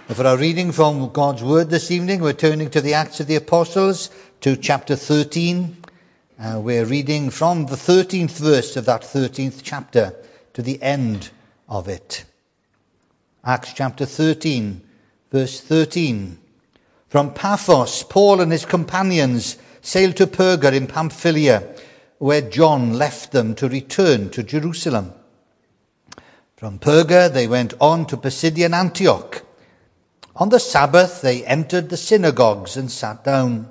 For our reading from God's Word this evening, we're turning to the Acts of the Apostles, to chapter 13. We're reading from the 13th verse of that 13th chapter to the end of it. Acts chapter 13, verse 13. From Paphos, Paul and his companions sailed to Perga in Pamphylia, where John left them to return to Jerusalem. From Perga, they went on to Pisidian Antioch. On the Sabbath, they entered the synagogues and sat down.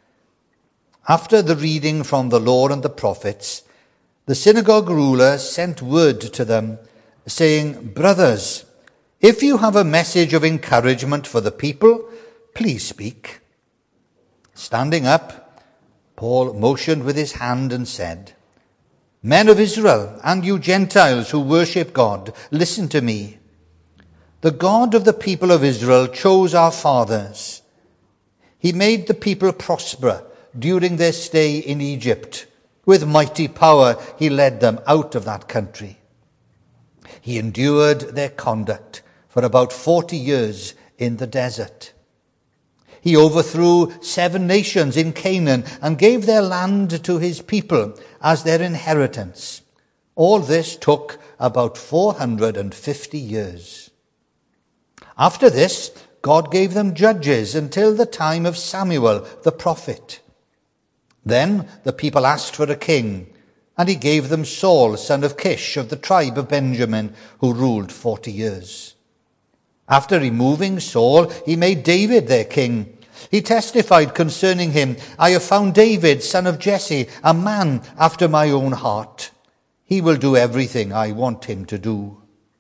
After the reading from the law and the prophets, the synagogue ruler sent word to them, saying, "Brothers, if you have a message of encouragement for the people, please speak." Standing up, Paul motioned with his hand and said, "Men of Israel, and you Gentiles who worship God, listen to me. The God of the people of Israel chose our fathers. He made the people prosper during their stay in Egypt. With mighty power, he led them out of that country. He endured their conduct for about 40 years in the desert. He overthrew 7 nations in Canaan and gave their land to his people as their inheritance. All this took about 450 years. After this, God gave them judges until the time of Samuel the prophet. Then the people asked for a king, and he gave them Saul, son of Kish, of the tribe of Benjamin, who ruled 40 years. After removing Saul, he made David their king. He testified concerning him, "I have found David, son of Jesse, a man after my own heart. He will do everything I want him to do."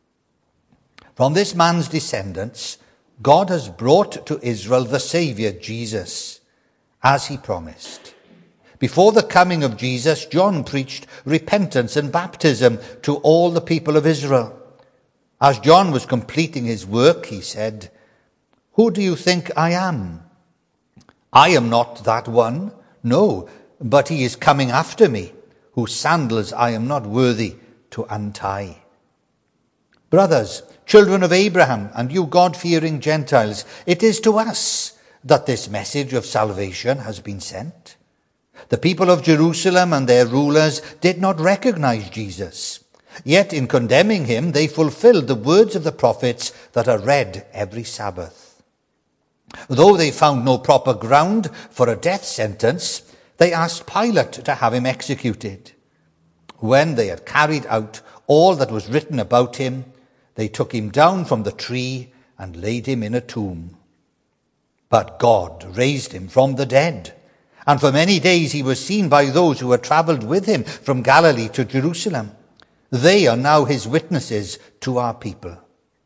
From this man's descendants, God has brought to Israel the Saviour, Jesus, as he promised. Before the coming of Jesus, John preached repentance and baptism to all the people of Israel. As John was completing his work, he said, "Who do you think I am? I am not that one. No, but he is coming after me, whose sandals I am not worthy to untie." Brothers, children of Abraham, and you God-fearing Gentiles, it is to us that this message of salvation has been sent. The people of Jerusalem and their rulers did not recognize Jesus. Yet in condemning him, they fulfilled the words of the prophets that are read every Sabbath. Though they found no proper ground for a death sentence, they asked Pilate to have him executed. When they had carried out all that was written about him, they took him down from the tree and laid him in a tomb. But God raised him from the dead, and for many days he was seen by those who had traveled with him from Galilee to Jerusalem. They are now his witnesses to our people.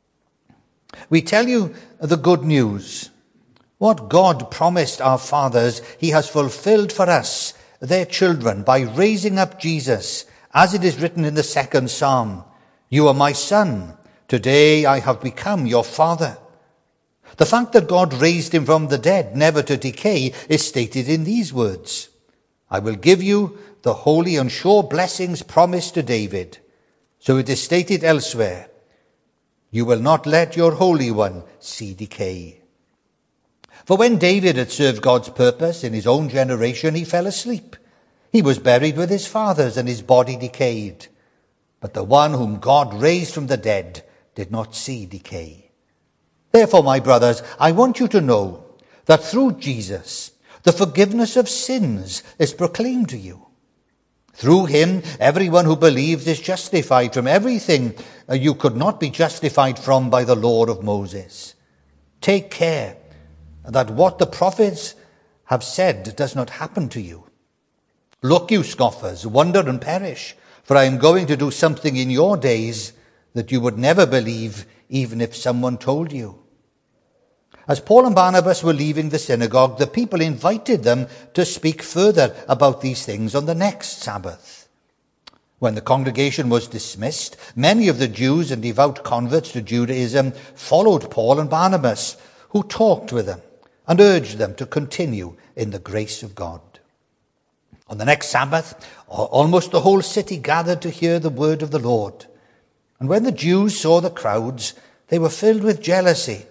We tell you the good news. What God promised our fathers, he has fulfilled for us, their children, by raising up Jesus, as it is written in the 2nd Psalm, "You are my son. Today I have become your father." The fact that God raised him from the dead, never to decay, is stated in these words, "I will give you the holy and sure blessings promised to David." So it is stated elsewhere, "You will not let your Holy One see decay." For when David had served God's purpose in his own generation, he fell asleep. He was buried with his fathers, and his body decayed. But the one whom God raised from the dead did not see decay. Therefore, my brothers, I want you to know that through Jesus, the forgiveness of sins is proclaimed to you. Through him, everyone who believes is justified from everything you could not be justified from by the law of Moses. Take care that what the prophets have said does not happen to you. Look, you scoffers, wonder and perish, for I am going to do something in your days that you would never believe, even if someone told you. As Paul and Barnabas were leaving the synagogue, the people invited them to speak further about these things on the next Sabbath. When the congregation was dismissed, many of the Jews and devout converts to Judaism followed Paul and Barnabas, who talked with them and urged them to continue in the grace of God. On the next Sabbath, almost the whole city gathered to hear the word of the Lord. And when the Jews saw the crowds, they were filled with jealousy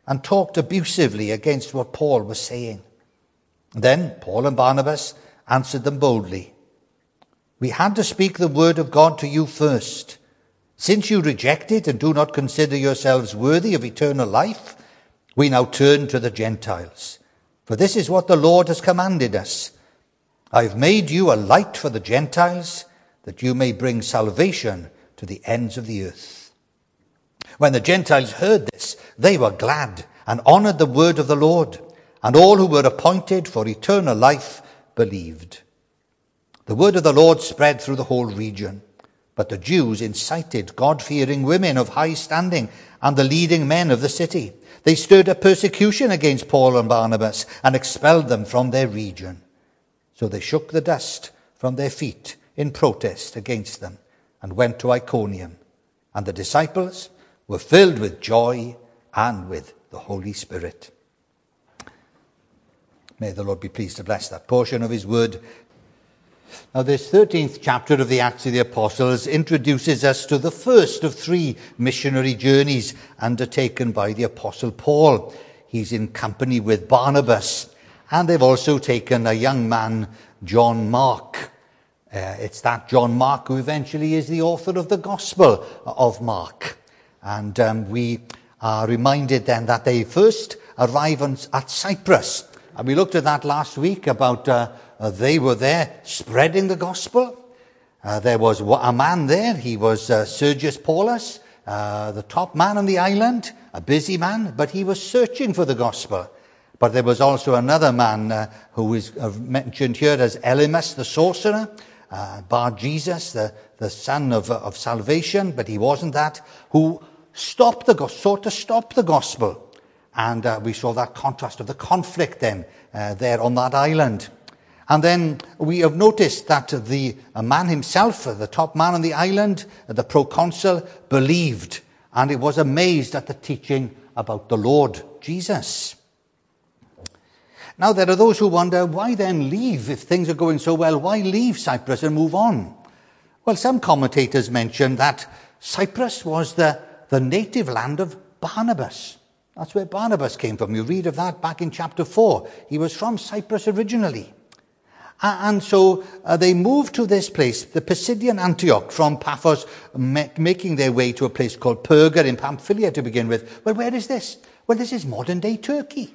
and talked abusively against what Paul was saying. Then Paul and Barnabas answered them boldly. We had to speak the word of God to you first. Since you reject it and do not consider yourselves worthy of eternal life, we now turn to the Gentiles. For this is what the Lord has commanded us. I have made you a light for the Gentiles, that you may bring salvation to the ends of the earth. When the Gentiles heard this, they were glad and honored the word of the Lord, and all who were appointed for eternal life believed. The word of the Lord spread through the whole region, but the Jews incited God-fearing women of high standing and the leading men of the city. They stirred up persecution against Paul and Barnabas and expelled them from their region. So they shook the dust from their feet in protest against them and went to Iconium. And the disciples were filled with joy and with the Holy Spirit. May the Lord be pleased to bless that portion of his word. Now, this 13th chapter of the Acts of the Apostles introduces us to the first of 3 missionary journeys undertaken by the Apostle Paul. He's in company with Barnabas, and they've also taken a young man, John Mark. It's that John Mark who eventually is the author of the Gospel of Mark. And we are reminded then that they first arrive at Cyprus. And we looked at that last week about they were there spreading the gospel. There was a man there. He was Sergius Paulus, the top man on the island, a busy man, but he was searching for the gospel. But there was also another man who is mentioned here as Elymas, the sorcerer, Bar-Jesus, the son of salvation, but he wasn't that, who sought to stop the gospel. And we saw that contrast of the conflict then there on that island. And then we have noticed that the man himself, the top man on the island, the proconsul, believed. And he was amazed at the teaching about the Lord Jesus. Now there are those who wonder, why then leave if things are going so well? Why leave Cyprus and move on? Well, some commentators mention that Cyprus was the native land of Barnabas. That's where Barnabas came from. You read of that back in chapter 4. He was from Cyprus originally. And so they moved to this place, the Pisidian Antioch, from Paphos, making their way to a place called Perga in Pamphylia to begin with. Well, where is this? Well, this is modern-day Turkey.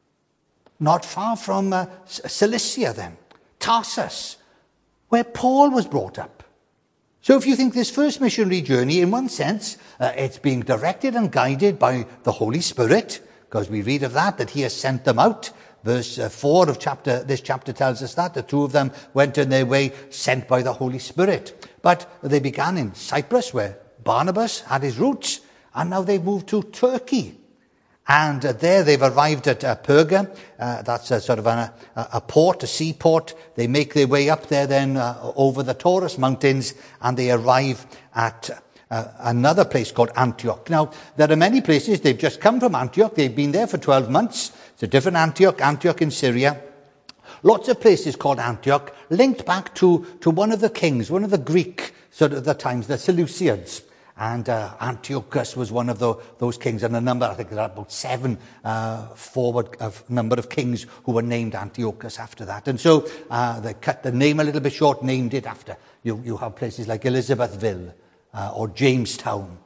Not far from Cilicia then, Tarsus, where Paul was brought up. So if you think this first missionary journey, in one sense, it's being directed and guided by the Holy Spirit, because we read of that he has sent them out. Verse 4 of this chapter tells us that the 2 of them went on their way sent by the Holy Spirit. But they began in Cyprus, where Barnabas had his roots, and now they've moved to Turkey. And there they've arrived at Perga. That's a sort of a port, a seaport. They make their way up there then over the Taurus Mountains, and they arrive at another place called Antioch. Now, there are many places. They've just come from Antioch. They've been there for 12 months. It's a different Antioch in Syria. Lots of places called Antioch, linked back to one of the kings, one of the Greek, sort of the times, the Seleucids. And Antiochus was one of those kings, and I think there are about 7 forward of number of kings who were named Antiochus after that. And so they cut the name a little bit short, named it after. You have places like Elizabethville or Jamestown,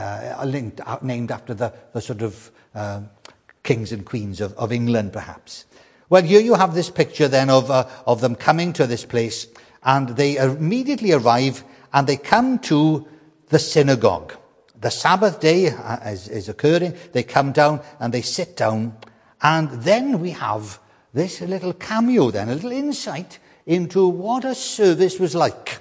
named after the sort of kings and queens of England, perhaps. Well, here you have this picture then of them coming to this place, and they immediately arrive, and they come to the synagogue. The Sabbath day is occurring. They come down and they sit down. And then we have this little cameo then, a little insight into what a service was like.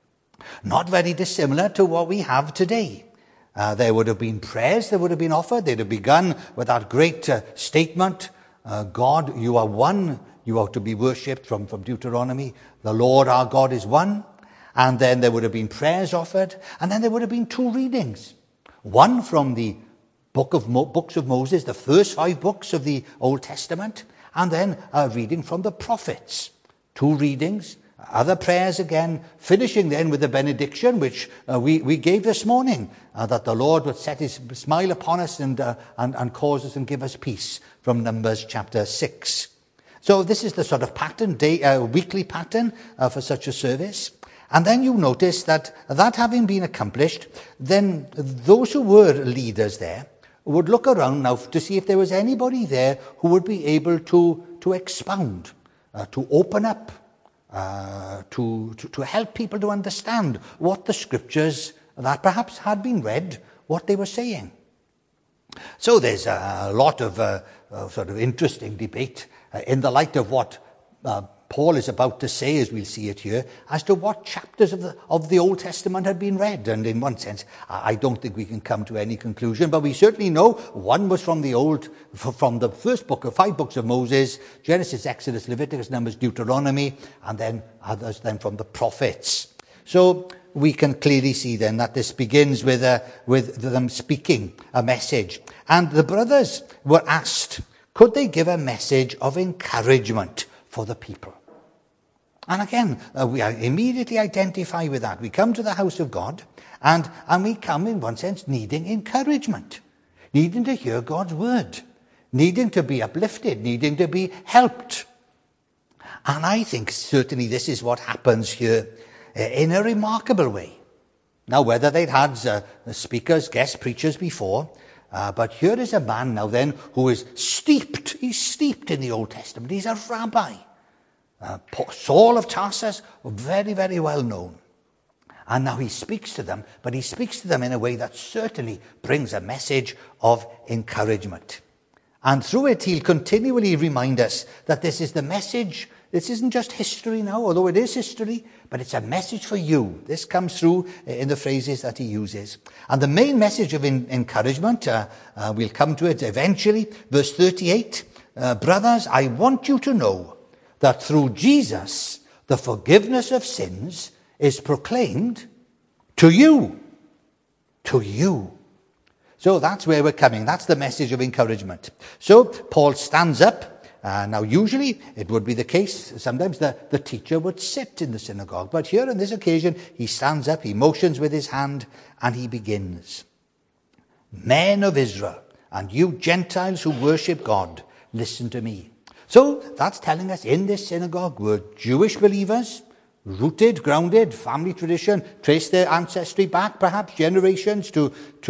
Not very dissimilar to what we have today. There would have been prayers that would have been offered. They'd have begun with that great statement, God, you are one. You are to be worshipped from Deuteronomy. The Lord our God is one. And then there would have been prayers offered. And then there would have been 2 readings. One from the books of Moses, the first 5 books of the Old Testament. And then a reading from the prophets. 2 readings, Other prayers again, finishing then with the benediction, which we gave this morning, that the Lord would set his smile upon us and cause us and give us peace, from Numbers chapter 6. So this is the sort of pattern, weekly pattern for such a service. And then you notice that having been accomplished, then those who were leaders there would look around now to see if there was anybody there who would be able to expound, to open up, to help people to understand what the scriptures that perhaps had been read, what they were saying. So there's a lot of sort of interesting debate in the light of what Paul is about to say, as we'll see it here, as to what chapters of the Old Testament had been read. And in one sense, I don't think we can come to any conclusion, but we certainly know one was from the first book of 5 books of Moses, Genesis, Exodus, Leviticus, Numbers, Deuteronomy, and then others then from the prophets. So we can clearly see then that this begins with them speaking a message. And the brothers were asked, could they give a message of encouragement for the people? And again, we immediately identify with that. We come to the house of God, and we come, in one sense, needing encouragement, needing to hear God's word, needing to be uplifted, needing to be helped. And I think certainly this is what happens here in a remarkable way. Now, whether they'd had speakers, guest preachers before, but here is a man now then who is steeped. He's steeped in the Old Testament. He's a rabbi. Saul of Tarsus, very, very well known. And now he speaks to them, but he speaks to them in a way that certainly brings a message of encouragement. And through it, he'll continually remind us that this is the message. This isn't just history now, although it is history, but it's a message for you. This comes through in the phrases that he uses. And the main message of encouragement, we'll come to it eventually, verse 38, brothers, I want you to know that through Jesus, the forgiveness of sins is proclaimed to you. To you. So that's where we're coming. That's the message of encouragement. So Paul stands up. Now, usually it would be the case, sometimes the teacher would sit in the synagogue. But here on this occasion, he stands up, he motions with his hand, and he begins. Men of Israel, and you Gentiles who worship God, listen to me. So that's telling us in this synagogue were Jewish believers, rooted, grounded, family tradition, trace their ancestry back perhaps generations to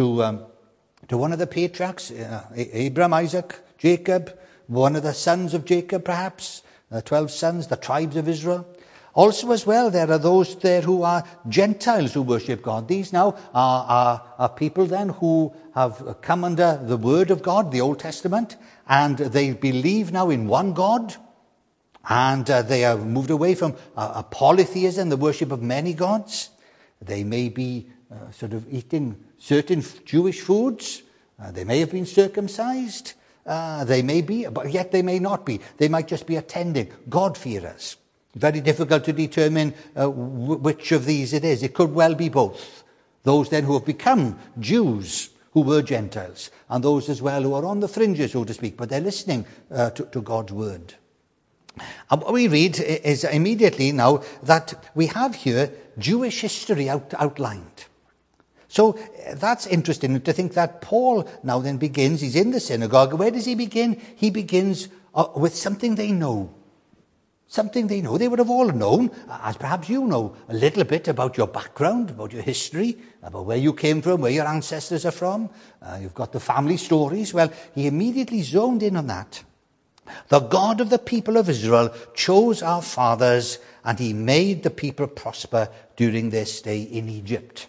one of the patriarchs, Abraham, Isaac, Jacob, one of the sons of Jacob perhaps, 12 sons, the tribes of Israel. Also as well, there are those there who are Gentiles who worship God. These now are people then who have come under the word of God, the Old Testament, and they believe now in one God, and they have moved away from a polytheism, the worship of many gods. They may be sort of eating certain Jewish foods. They may have been circumcised. They may be, but yet they may not be. They might just be attending, God-fearers. Very difficult to determine which of these it is. It could well be both. Those then who have become Jews who were Gentiles, and those as well who are on the fringes, so to speak, but they're listening to God's word. And what we read is immediately now that we have here Jewish history outlined. So that's interesting to think that Paul now then begins, he's in the synagogue. Where does he begin? He begins with something they know. Something they know. They would have all known, as perhaps you know, a little bit about your background, about your history, about where you came from, where your ancestors are from. You've got the family stories. Well, he immediately zoned in on that. The God of the people of Israel chose our fathers, and he made the people prosper during their stay in Egypt.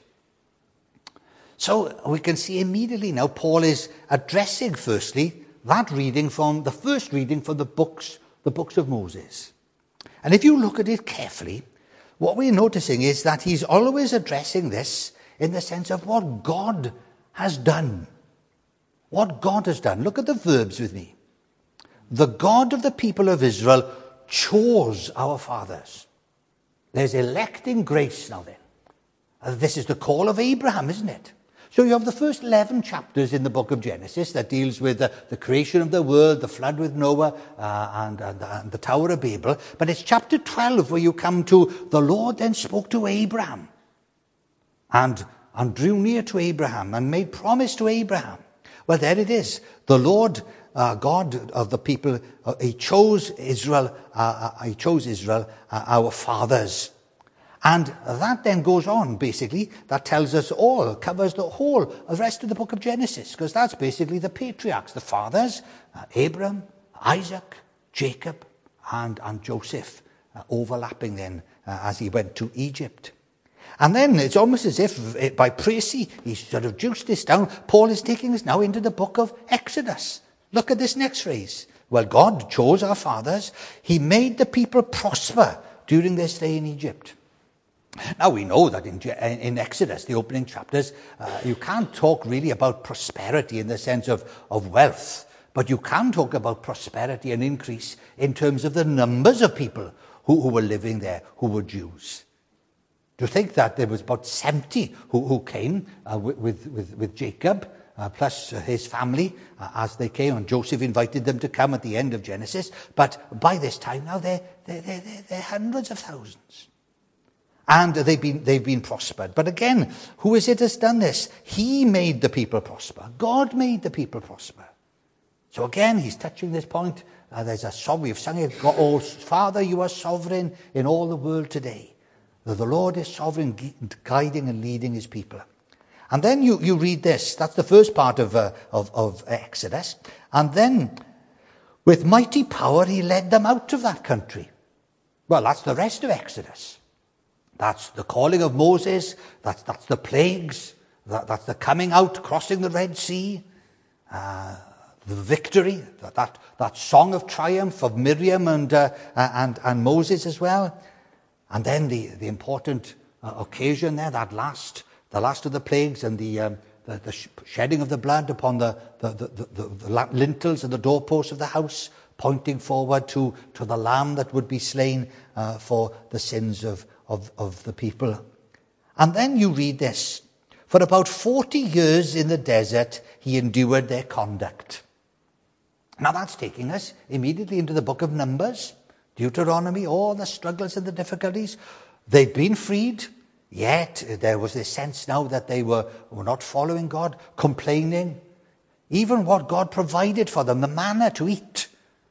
So we can see immediately now Paul is addressing firstly that reading from the first reading from the books of Moses. And if you look at it carefully, what we're noticing is that he's always addressing this in the sense of what God has done. What God has done. Look at the verbs with me. The God of the people of Israel chose our fathers. There's electing grace now then. This is the call of Abraham, isn't it? So you have the first 11 chapters in the book of Genesis that deals with the creation of the world, the flood with Noah, and the Tower of Babel. But it's chapter 12 where you come to the Lord then spoke to Abraham and drew near to Abraham and made promise to Abraham. Well, there it is. The Lord God of the people, he chose Israel, our fathers. And that then goes on, basically. That tells us all, covers the whole, the rest of the book of Genesis, because that's basically the patriarchs, the fathers, Abraham, Isaac, Jacob, and Joseph, overlapping then as he went to Egypt. And then it's almost as if by précis, he's sort of juiced this down. Paul is taking us now into the book of Exodus. Look at this next phrase. Well, God chose our fathers. He made the people prosper during their stay in Egypt. Now, we know that in Exodus, the opening chapters, you can't talk really about prosperity in the sense of wealth, but you can talk about prosperity and increase in terms of the numbers of people who were living there, who were Jews. To think that there was about 70 who came with Jacob, plus his family as they came, and Joseph invited them to come at the end of Genesis. But by this time now, they're hundreds of thousands. And they've been prospered. But again, who is it that's done this? He made the people prosper. God made the people prosper. So again, he's touching this point. There's a song, we've sung it, "Oh, Father, you are sovereign in all the world today." The Lord is sovereign, guiding and leading his people. And then you read this. That's the first part of Exodus. And then, with mighty power, he led them out of that country. Well, that's the rest of Exodus. That's the calling of Moses. That's the plagues. That's the coming out, crossing the Red Sea. The victory. That song of triumph of Miriam and Moses as well. And then the important occasion there, the last of the plagues, and the shedding of the blood upon the lintels and the doorposts of the house, pointing forward to the lamb that would be slain for the sins of the people. And then you read this. For about 40 years in the desert, he endured their conduct. Now that's taking us immediately into the book of Numbers, Deuteronomy, all the struggles and the difficulties. They'd been freed, yet there was this sense now that they were not following God, complaining. Even what God provided for them, the manna to eat.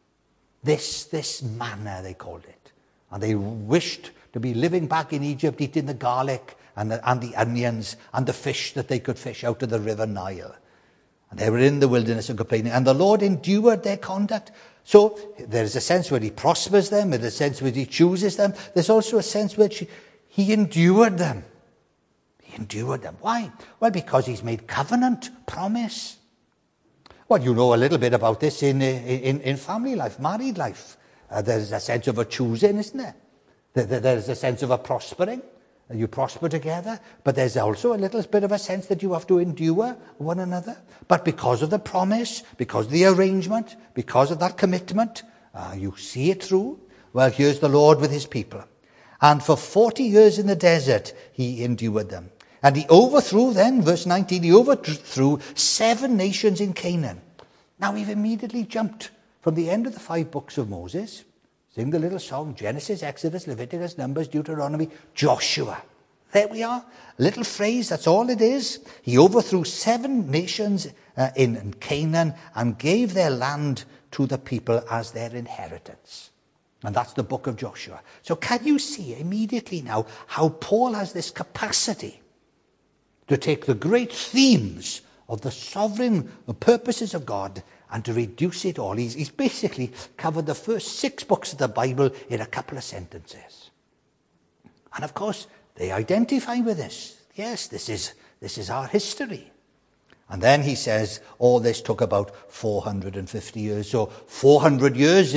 This manna, they called it. And they wished to be living back in Egypt, eating the garlic and the onions and the fish that they could fish out of the river Nile. And they were in the wilderness and complaining. And the Lord endured their conduct. So there's a sense where he prospers them, there's a sense where he chooses them. There's also a sense where he endured them. He endured them. Why? Well, because he's made covenant, promise. Well, you know a little bit about this in family life, married life. There's a sense of a choosing, isn't there? There's a sense of a prospering. You prosper together, but there's also a little bit of a sense that you have to endure one another. But because of the promise, because of the arrangement, because of that commitment, you see it through. Well, here's the Lord with his people. And for 40 years in the desert, he endured them. And he overthrew then, verse 19, he overthrew 7 nations in Canaan. Now we've immediately jumped from the end of the 5 books of Moses. Sing the little song, Genesis, Exodus, Leviticus, Numbers, Deuteronomy, Joshua. There we are. A little phrase, that's all it is. He overthrew 7 nations in Canaan and gave their land to the people as their inheritance. And that's the book of Joshua. So can you see immediately now how Paul has this capacity to take the great themes of the sovereign purposes of God and to reduce it all. He's basically covered the first 6 books of the Bible in a couple of sentences. And of course, they identify with this. Yes, this is our history. And then he says, all this took about 450 years. So 400 years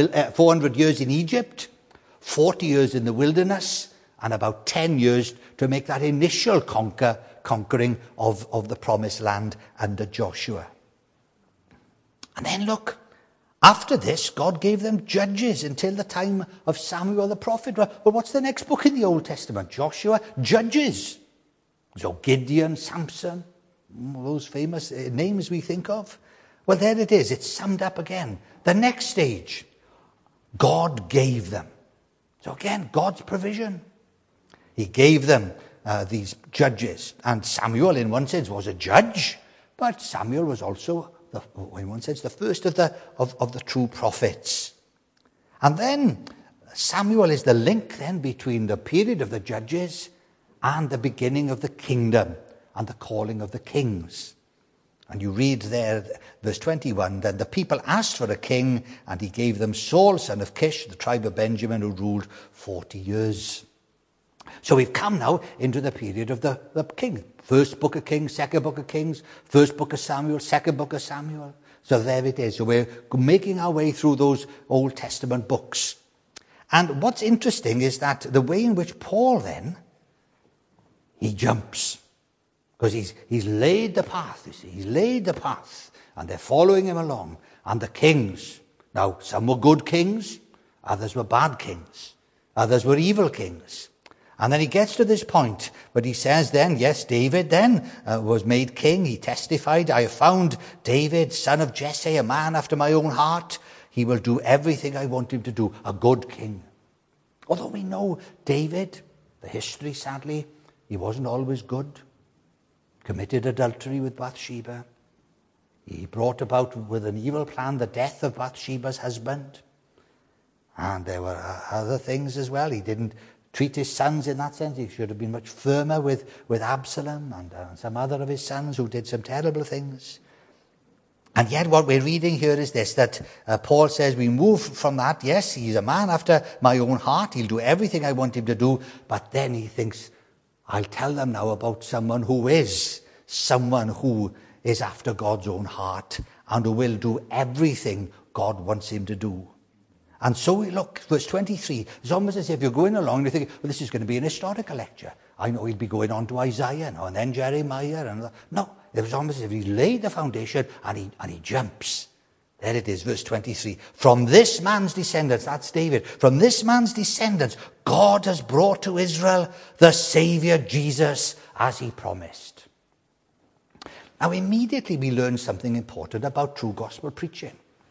in Egypt, 40 years in the wilderness, and about 10 years to make that initial conquering of the promised land under Joshua. And then look, after this, God gave them judges until the time of Samuel the prophet. Well, what's the next book in the Old Testament? Joshua, Judges. So Gideon, Samson, those famous names we think of. Well, there it is. It's summed up again. The next stage, God gave them. So again, God's provision. He gave them these judges. And Samuel, in one sense, was a judge. But Samuel was also, in one sense, the first of the true prophets. And then Samuel is the link then between the period of the judges and the beginning of the kingdom and the calling of the kings. And you read there, verse 21, then the people asked for a king, and he gave them Saul, son of Kish, the tribe of Benjamin, who ruled 40 years. So we've come now into the period of the king. First book of Kings, second book of Kings, first book of Samuel, second book of Samuel. So there it is. So we're making our way through those Old Testament books. And what's interesting is that the way in which Paul then, he jumps. Because he's laid the path, you see. He's laid the path. And they're following him along. And the kings. Now, some were good kings. Others were bad kings. Others were evil kings. And then he gets to this point. But he says then, yes, David then was made king. He testified, I have found David, son of Jesse, a man after my own heart. He will do everything I want him to do. A good king. Although we know David, the history, sadly, he wasn't always good. Committed adultery with Bathsheba. He brought about with an evil plan the death of Bathsheba's husband. And there were other things as well. He didn't treat his sons in that sense. He should have been much firmer with Absalom and some other of his sons who did some terrible things. And yet what we're reading here is this, that Paul says we move from that. Yes, he's a man after my own heart. He'll do everything I want him to do. But then he thinks, I'll tell them now about someone who is after God's own heart and who will do everything God wants him to do. And so we look, verse 23, it's almost as if you're going along and you think, well, this is going to be an historical lecture. I know he'll be going on to Isaiah now and then Jeremiah. No, it was almost as if he laid the foundation and he jumps. There it is, verse 23. From this man's descendants, that's David, from this man's descendants, God has brought to Israel the Saviour Jesus as he promised. Now immediately we learn something important about true gospel preaching.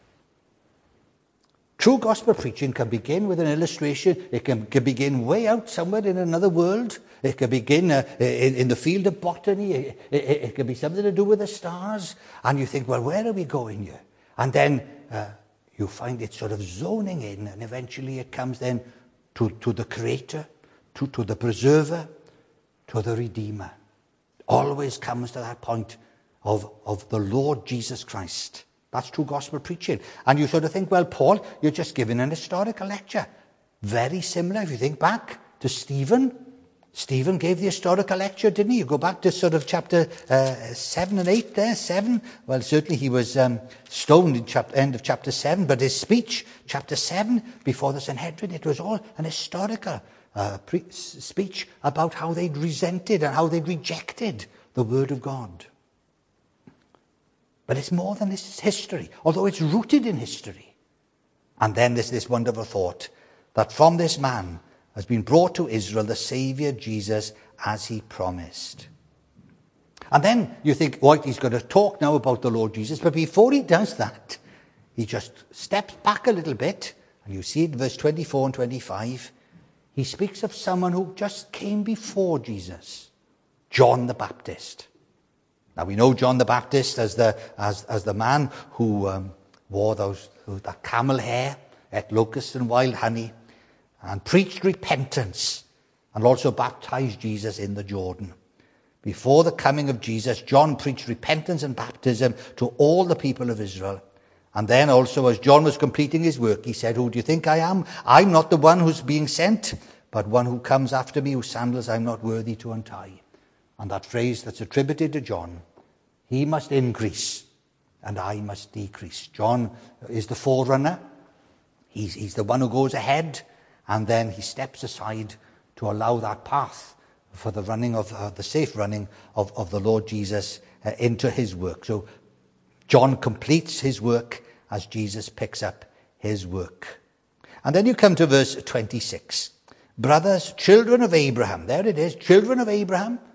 True gospel preaching can begin with an illustration. It can begin way out somewhere in another world. It can begin in the field of botany. It can be something to do with the stars. And you think, well, where are we going here? And then you find it sort of zoning in, and eventually it comes then to the Creator, to the Preserver, to the Redeemer. Always comes to that point of the Lord Jesus Christ. That's true gospel preaching. And you sort of think, well, Paul, you're just giving an historical lecture. Very similar, if you think back to Stephen. Stephen gave the historical lecture, didn't he? You go back to sort of chapter 7 and 8 there, 7. Well, certainly he was stoned in end of chapter 7, but his speech, chapter 7, before the Sanhedrin, it was all an historical speech about how they'd resented and how they'd rejected the word of God. But it's more than this history, although it's rooted in history. And then there's this wonderful thought that from this man has been brought to Israel the Saviour Jesus as he promised. And then you think, right, he's going to talk now about the Lord Jesus. But before he does that, he just steps back a little bit. And you see it in verse 24 and 25. He speaks of someone who just came before Jesus, John the Baptist. Now we know John the Baptist as the man who wore that camel hair, ate locusts and wild honey, and preached repentance, and also baptized Jesus in the Jordan. Before the coming of Jesus, John preached repentance and baptism to all the people of Israel. And then also, as John was completing his work, he said, who do you think I am? I'm not the one who's being sent, but one who comes after me, whose sandals I'm not worthy to untie. And that phrase that's attributed to John, he must increase and I must decrease. John is the forerunner. He's the one who goes ahead, and then he steps aside to allow that path for the running of the safe running of the Lord Jesus into his work. So John completes his work as Jesus picks up his work. And then you come to verse 26. Brothers, children of Abraham. There it is, children of Abraham.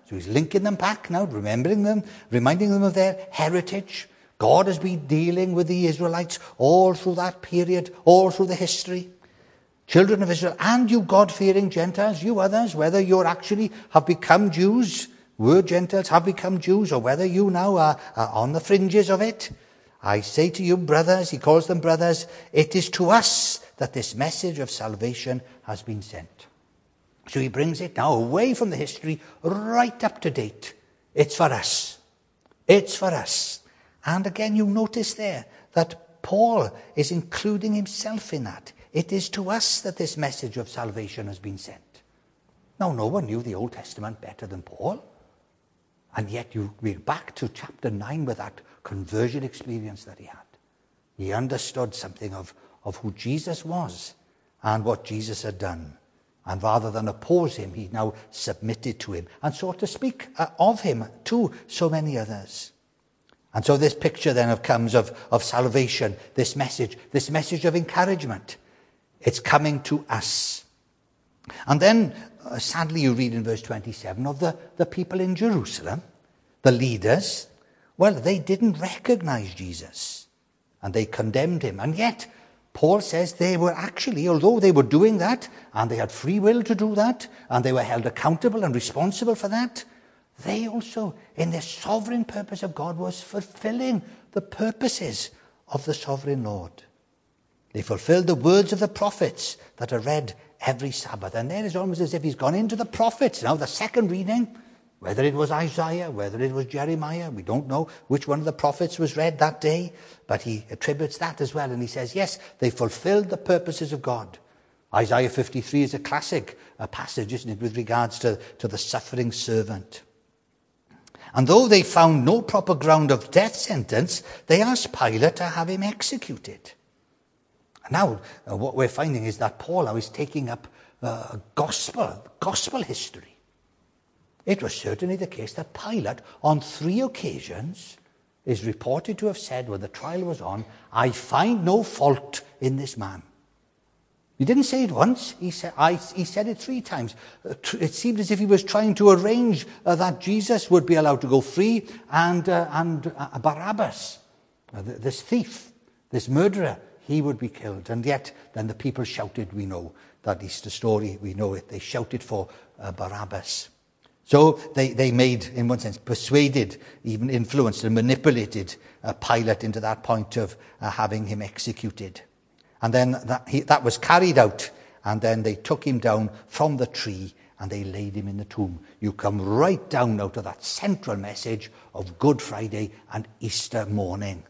So he's linking them back now, remembering them, reminding them of their heritage. God has been dealing with the Israelites all through that period, all through the history. Children of Israel, and you God-fearing Gentiles, you others, whether you actually have become Jews, were Gentiles, have become Jews, or whether you now are on the fringes of it, I say to you, brothers, he calls them brothers, it is to us that this message of salvation has been sent. So he brings it now away from the history, right up to date. It's for us. It's for us. And again, you notice there that Paul is including himself in that. It is to us that this message of salvation has been sent. Now, no one knew the Old Testament better than Paul. And yet we're back to chapter 9 with that conversion experience that he had. He understood something of who Jesus was and what Jesus had done. And rather than oppose him, he now submitted to him and sought to speak of him to so many others. And so this picture then comes of salvation, this message of encouragement. It's coming to us. And then, sadly, you read in verse 27 of the people in Jerusalem, the leaders. Well, they didn't recognize Jesus, and they condemned him. And yet, Paul says they were actually, although they were doing that, and they had free will to do that, and they were held accountable and responsible for that, they also, in their sovereign purpose of God, was fulfilling the purposes of the sovereign Lord. They fulfilled the words of the prophets that are read every Sabbath. And there it's almost as if he's gone into the prophets. Now, the second reading, whether it was Isaiah, whether it was Jeremiah, we don't know which one of the prophets was read that day, but he attributes that as well. And he says, yes, they fulfilled the purposes of God. Isaiah 53 is a classic passage, isn't it, with regards to the suffering servant. And though they found no proper ground of death sentence, they asked Pilate to have him executed. Now, what we're finding is that Paul now is taking up gospel history. It was certainly the case that Pilate, on 3 occasions, is reported to have said when the trial was on, I find no fault in this man. He didn't say it once, he said it 3 times. It seemed as if he was trying to arrange that Jesus would be allowed to go free and Barabbas, this thief, this murderer, he would be killed. And yet, then the people shouted, we know that Easter story, we know it. They shouted for Barabbas. So they made, in one sense, persuaded, even influenced and manipulated Pilate into that point of having him executed. And then that was carried out, and then they took him down from the tree and they laid him in the tomb. You come right down now to that central message of Good Friday and Easter morning.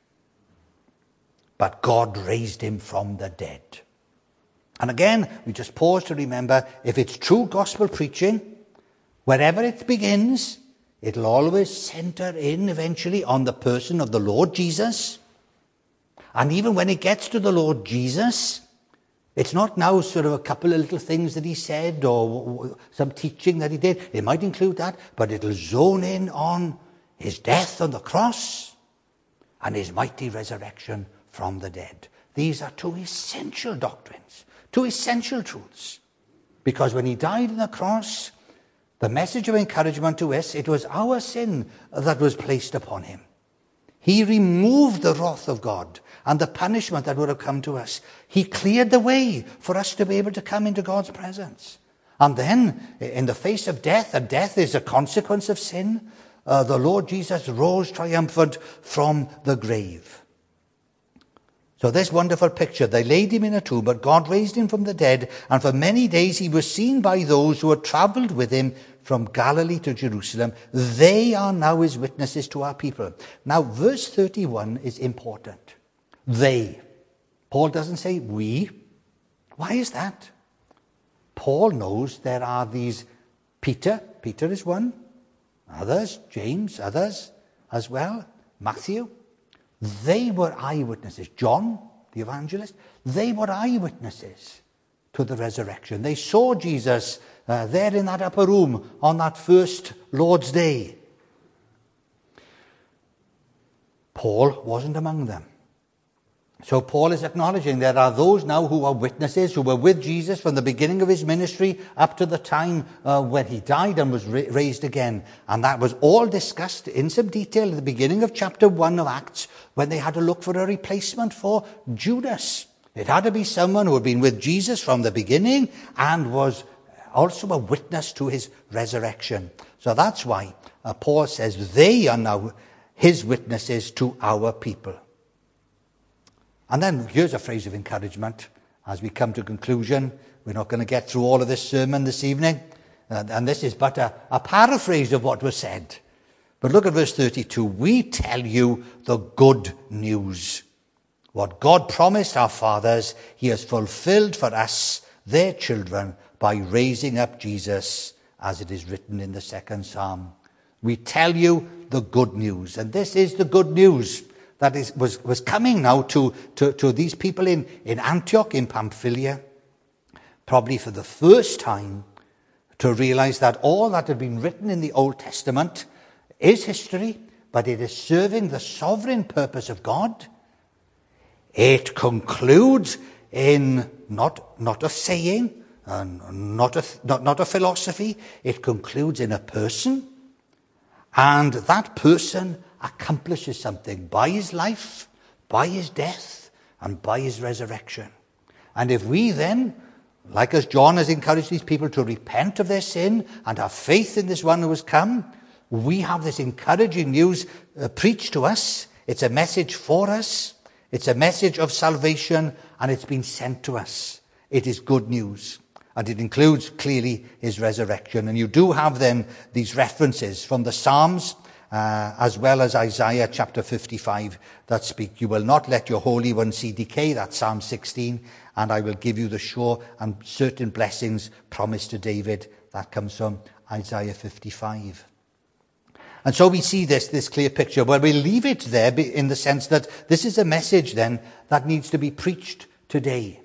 But God raised him from the dead. And again, we just pause to remember, if it's true gospel preaching, wherever it begins, it'll always center in eventually on the person of the Lord Jesus. And even when it gets to the Lord Jesus, it's not now sort of a couple of little things that he said or some teaching that he did. It might include that, but it'll zone in on his death on the cross and his mighty resurrection from the dead. These are 2 essential doctrines, 2 essential truths. Because when he died on the cross, the message of encouragement to us, it was our sin that was placed upon him. He removed the wrath of God and the punishment that would have come to us. He cleared the way for us to be able to come into God's presence. And then, in the face of death, and death is a consequence of sin, the Lord Jesus rose triumphant from the grave. So this wonderful picture, they laid him in a tomb, but God raised him from the dead, and for many days he was seen by those who had travelled with him from Galilee to Jerusalem. They are now his witnesses to our people. Now, verse 31 is important. They. Paul doesn't say we. Why is that? Paul knows there are these Peter is one, others, James, others as well, Matthew. They were eyewitnesses. John, the evangelist, they were eyewitnesses to the resurrection. They saw Jesus there in that upper room on that first Lord's Day. Paul wasn't among them. So Paul is acknowledging there are those now who are witnesses, who were with Jesus from the beginning of his ministry up to the time when he died and was raised again. And that was all discussed in some detail at the beginning of chapter 1 of Acts, when they had to look for a replacement for Judas. It had to be someone who had been with Jesus from the beginning and was also a witness to his resurrection. So that's why Paul says they are now his witnesses to our people. And then here's a phrase of encouragement as we come to conclusion. We're not going to get through all of this sermon this evening. And this is but a paraphrase of what was said. But look at verse 32. We tell you the good news. What God promised our fathers, he has fulfilled for us, their children, by raising up Jesus, as it is written in the 2nd Psalm. We tell you the good news. And this is the good news that was coming now to these people in Antioch, in Pamphylia, probably for the first time, to realize that all that had been written in the Old Testament is history, but it is serving the sovereign purpose of God. It concludes in not a saying, not a philosophy. It concludes in a person, and that person accomplishes something by his life, by his death, and by his resurrection. And if we then, like as John has encouraged these people to repent of their sin and have faith in this one who has come, we have this encouraging news preached to us. It's a message for us. It's a message of salvation, and it's been sent to us. It is good news. And it includes clearly his resurrection. And you do have then these references from the Psalms, as well as Isaiah chapter 55 that speak, you will not let your Holy One see decay, that's Psalm 16, and I will give you the sure and certain blessings promised to David, that comes from Isaiah 55. And so we see this clear picture, where we leave it there in the sense that this is a message then that needs to be preached today.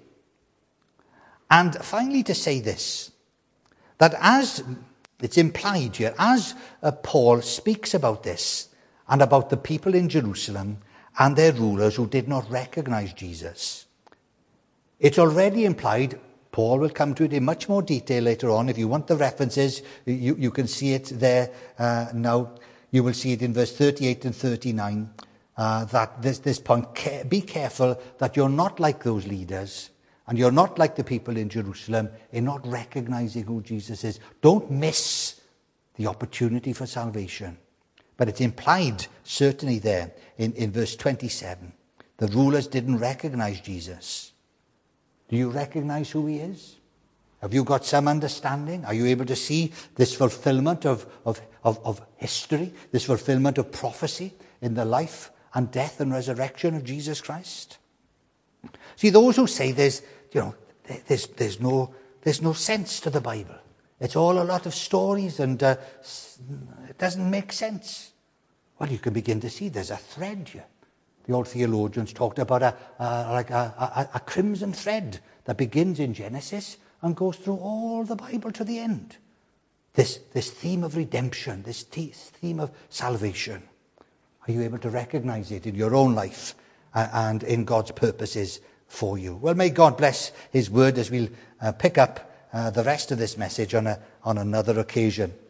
And finally to say this, that as it's implied here, as Paul speaks about this and about the people in Jerusalem and their rulers who did not recognize Jesus, it's already implied. Paul will come to it in much more detail later on. If you want the references, you can see it there now. You will see it in verse 38 and 39, that this point, be careful that you're not like those leaders, and you're not like the people in Jerusalem in not recognizing who Jesus is. Don't miss the opportunity for salvation. But it's implied, certainly there, in verse 27. The rulers didn't recognize Jesus. Do you recognize who he is? Have you got some understanding? Are you able to see this fulfillment of history, this fulfillment of prophecy in the life and death and resurrection of Jesus Christ? See, those who say there's no sense to the Bible. It's all a lot of stories and it doesn't make sense. Well, you can begin to see there's a thread here. The old theologians talked about a crimson thread that begins in Genesis and goes through all the Bible to the end. This theme of redemption, this theme of salvation. Are you able to recognize it in your own life and in God's purposes for you? Well, may God bless his word as we'll pick up the rest of this message on another occasion.